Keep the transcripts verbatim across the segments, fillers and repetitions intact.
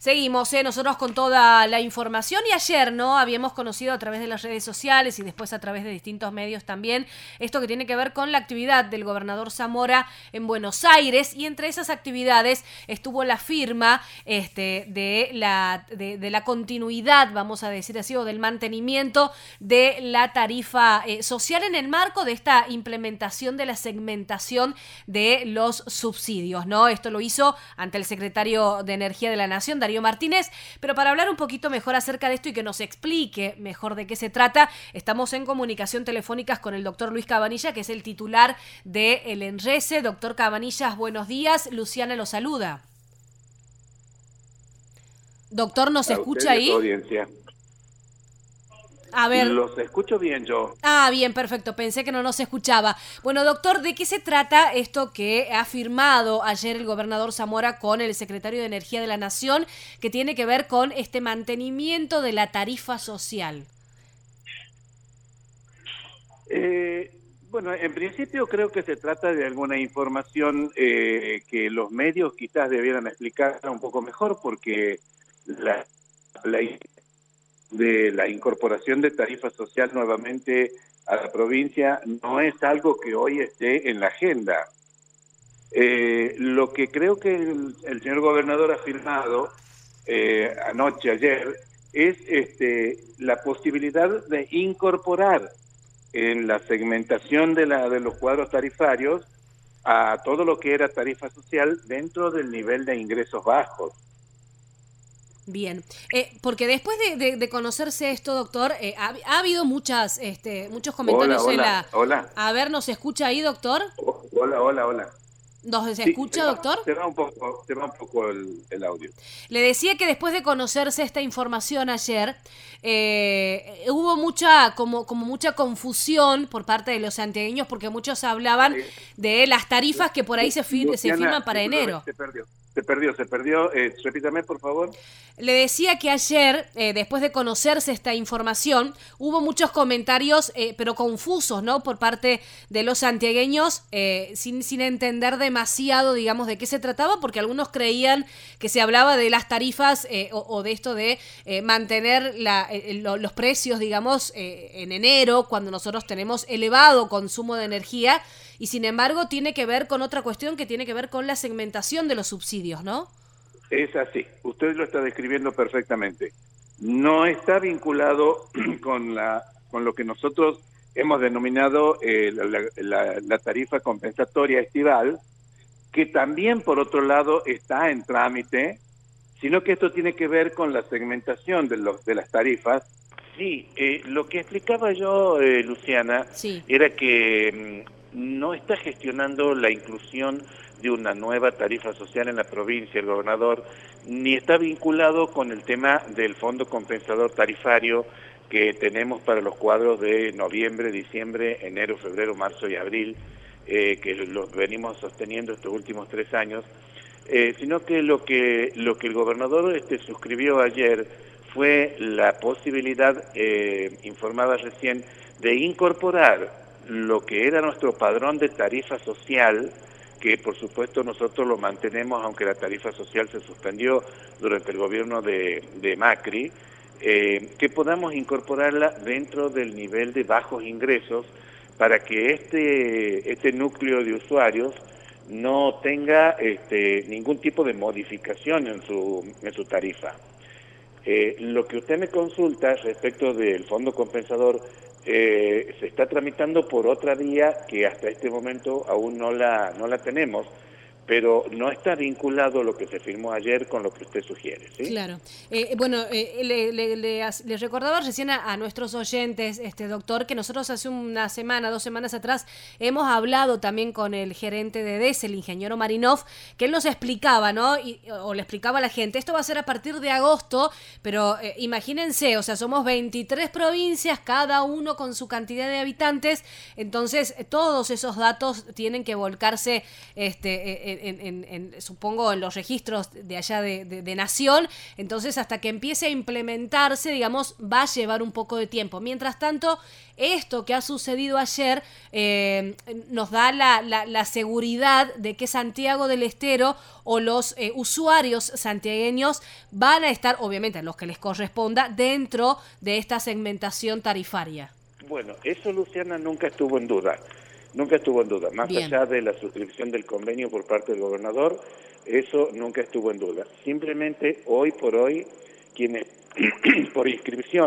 Seguimos, ¿eh? nosotros con toda la información y ayer, ¿no? Habíamos conocido a través de las redes sociales y después a través de distintos medios también esto que tiene que ver con la actividad del gobernador Zamora en Buenos Aires, y entre esas actividades estuvo la firma este, de, la, de, de la continuidad, vamos a decir así, o del mantenimiento de la tarifa eh, social en el marco de esta implementación de la segmentación de los subsidios, ¿no? Esto lo hizo ante el secretario de Energía de la Nación, Darío Martínez, pero para hablar un poquito mejor acerca de esto y que nos explique mejor de qué se trata, estamos en comunicación telefónica con el doctor Luis Cabanilla, que es el titular del ENRECE. Doctor Cabanillas, buenos días. Luciana lo saluda. Doctor, ¿nos A escucha usted y a ahí? su audiencia. A ver. Los escucho bien yo. Ah, bien, perfecto. Pensé que no nos escuchaba. Bueno, doctor, ¿de qué se trata esto que ha firmado ayer el gobernador Zamora con el secretario de Energía de la Nación, que tiene que ver con este mantenimiento de la tarifa social? Eh, bueno, en principio creo que se trata de alguna información eh, que los medios quizás debieran explicar un poco mejor, porque la, la de la incorporación de tarifa social nuevamente a la provincia no es algo que hoy esté en la agenda. Eh, lo que creo que el, el señor gobernador ha firmado eh, anoche, ayer, es este, la posibilidad de incorporar en la segmentación de, la, de los cuadros tarifarios a todo lo que era tarifa social dentro del nivel de ingresos bajos. Bien, eh, porque después de, de, de conocerse esto, doctor, eh, ha, ha habido muchas, este, muchos comentarios hola, en hola, la... Hola. A ver, ¿nos escucha ahí, doctor? Hola, hola, hola. ¿Nos Sí, escucha, se va, doctor? Se va un poco, se va un poco el, el audio. Le decía que después de conocerse esta información ayer, eh, hubo mucha, como, como mucha confusión por parte de los santiagueños, porque muchos hablaban de las tarifas que por ahí se, fir Luciana, se firman para enero. Se perdió, se perdió, se perdió. Eh, repítame, por favor. Le decía que ayer, eh, después de conocerse esta información, hubo muchos comentarios, eh, pero confusos, ¿no? Por parte de los santiagueños, eh, sin, sin entender demasiado, digamos, de qué se trataba, porque algunos creían que se hablaba de las tarifas eh, o, o de esto de eh, mantener la, eh, lo, los precios, digamos, eh, en enero, cuando nosotros tenemos elevado consumo de energía, y sin embargo tiene que ver con otra cuestión que tiene que ver con la segmentación de los subsidios, ¿no? Es así, usted lo está describiendo perfectamente. No está vinculado con la con lo que nosotros hemos denominado eh, la, la, la tarifa compensatoria estival, que también por otro lado está en trámite, sino que esto tiene que ver con la segmentación de, los, de las tarifas. Sí, eh, lo que explicaba yo, eh, Luciana, sí. era que mmm, no está gestionando la inclusión de una nueva tarifa social en la provincia, el gobernador, ni está vinculado con el tema del fondo compensador tarifario que tenemos para los cuadros de noviembre, diciembre, enero, febrero, marzo y abril, eh, que los venimos sosteniendo estos últimos tres años, eh, sino que lo que lo que el gobernador este, suscribió ayer fue la posibilidad, eh, informada recién, de incorporar lo que era nuestro padrón de tarifa social, que por supuesto nosotros lo mantenemos, aunque la tarifa social se suspendió durante el gobierno de, de Macri, eh, que podamos incorporarla dentro del nivel de bajos ingresos para que este, este núcleo de usuarios no tenga este, ningún tipo de modificación en su, en su tarifa. Eh, lo que usted me consulta respecto del fondo compensador eh, se está tramitando por otra vía que hasta este momento aún no la, no la tenemos, pero no está vinculado lo que se firmó ayer con lo que usted sugiere, ¿sí? Claro. Eh, bueno, eh, le, le, le, le recordaba recién a, a nuestros oyentes, este doctor, que nosotros hace una semana, dos semanas atrás, hemos hablado también con el gerente de D E S, el ingeniero Marinov, que él nos explicaba, ¿no? Y, o le explicaba a la gente, esto va a ser a partir de agosto, pero eh, imagínense, o sea, somos veintitrés provincias, cada uno con su cantidad de habitantes, entonces eh, todos esos datos tienen que volcarse este, en, en, en, supongo, en los registros de allá de, de, de Nación. Entonces, hasta que empiece a implementarse, digamos, va a llevar un poco de tiempo. Mientras tanto, esto que ha sucedido ayer eh, nos da la, la, la seguridad de que Santiago del Estero o los eh, usuarios santiagueños van a estar, obviamente, a los que les corresponda, dentro de esta segmentación tarifaria. Bueno, eso, Luciana, nunca estuvo en duda. Nunca estuvo en duda. Más Bien. allá de la suscripción del convenio por parte del gobernador, eso nunca estuvo en duda. Simplemente, hoy por hoy, quienes por inscripción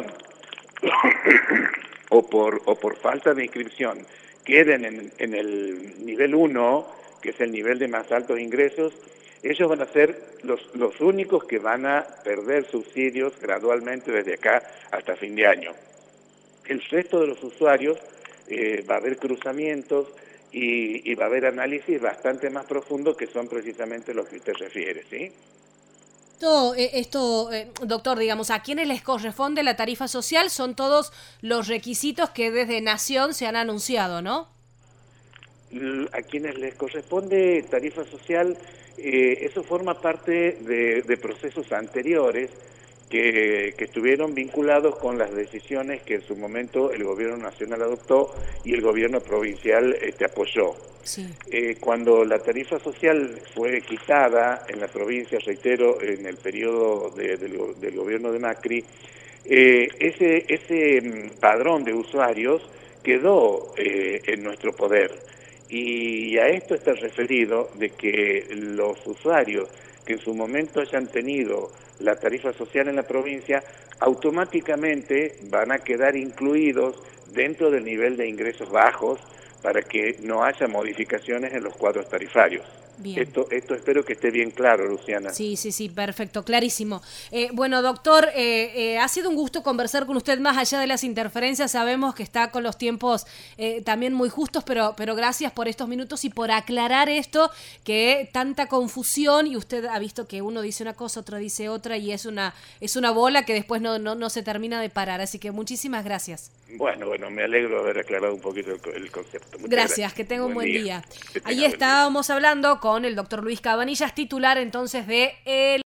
o por o por falta de inscripción queden en, en el nivel uno, que es el nivel de más altos ingresos, ellos van a ser los, los únicos que van a perder subsidios gradualmente desde acá hasta fin de año. El resto de los usuarios eh, va a haber cruzamientos y, y va a haber análisis bastante más profundos, que son precisamente los que usted refiere, ¿sí? Esto, eh, esto eh, doctor, digamos, a quienes les corresponde la tarifa social son todos los requisitos que desde Nación se han anunciado, ¿no? A quienes les corresponde tarifa social, eh, eso forma parte de, de procesos anteriores que, que estuvieron vinculados con las decisiones que en su momento el gobierno nacional adoptó y el gobierno provincial este, apoyó. Sí. Eh, cuando la tarifa social fue quitada en la provincia, reitero, en el periodo de, de, del gobierno de Macri, eh, ese, ese padrón de usuarios quedó eh, en nuestro poder. Y a esto está referido de que los usuarios que en su momento hayan tenido la tarifa social en la provincia, automáticamente van a quedar incluidos dentro del nivel de ingresos bajos para que no haya modificaciones en los cuadros tarifarios. Bien. Esto, esto espero que esté bien claro, Luciana. Sí, sí, sí, perfecto, clarísimo. Eh, bueno, doctor, eh, eh, ha sido un gusto conversar con usted más allá de las interferencias. Sabemos que está con los tiempos eh, también muy justos, pero, pero gracias por estos minutos y por aclarar esto, que tanta confusión, y usted ha visto que uno dice una cosa, otro dice otra, y es una, es una bola que después no, no, no se termina de parar. Así que muchísimas gracias. Bueno, bueno, me alegro de haber aclarado un poquito el, el concepto. Gracias, gracias, que tenga un buen, buen día. día. Ahí estábamos hablando con el doctor Luis Cabanillas, titular entonces de el